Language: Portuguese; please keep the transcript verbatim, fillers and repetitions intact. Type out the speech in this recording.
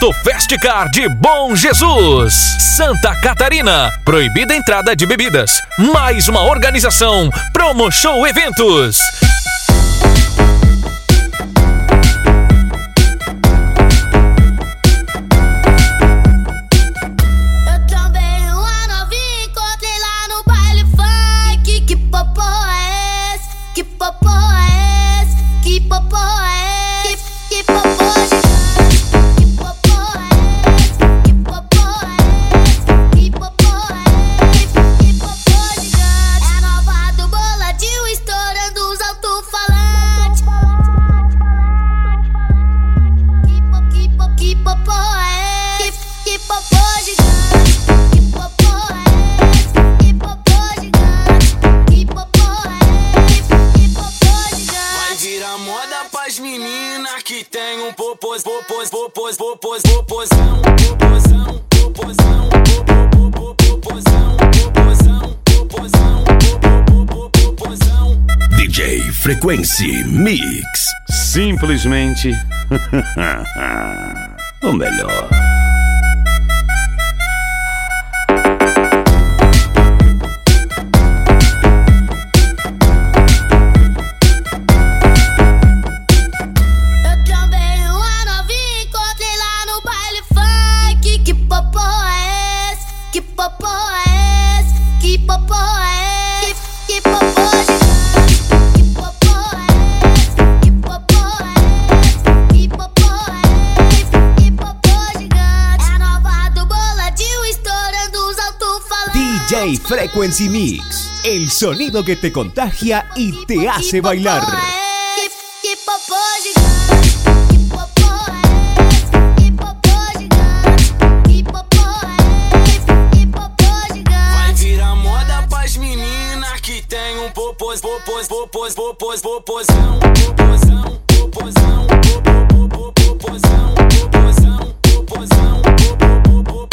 Posto Festicar de Bom Jesus, Santa Catarina. Proibida a entrada de bebidas. Mais uma organização Promo Show Eventos. Que tem um popos, popos, popos, popos, popozão, popozão, popozão, popozão, popozão, popozão, popozão. D J Frequency Mix. Simplesmente o melhor. D J Frequency Mix, el sonido que te contagia y te hace bailar. Vai virar moda pras meninas que tem um popos, popos, popos, popos, popozão, popozão, popozão, popozão, popozão, popozão, popozão.